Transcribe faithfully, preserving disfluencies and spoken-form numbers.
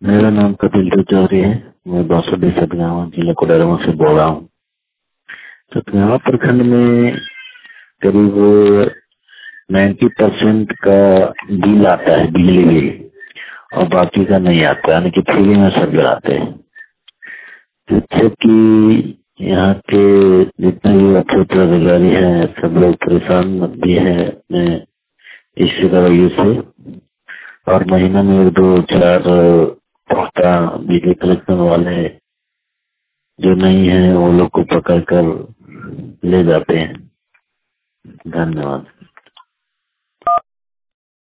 मेरा नाम कपिल देव चौधरी है। मैं बासुडी सतगावा जिला कोडरमा से बोल रहा हूँ। सतगावा प्रखंड में करीब नब्बे परसेंट का बिल आता है, बिजली बिल, और बाकी का नहीं आता, यानी कि फ्री में सब गिराते हैं। जिससे कि यहाँ के जितने भी अच्छे अधिकारी हैं सब लोग परेशान भी है इस रवैये से, और महीना में एक दो चार पक्का बिजली कलेक्शन वाले जो नहीं है वो लोग को पकड़ कर ले जाते हैं। धन्यवाद।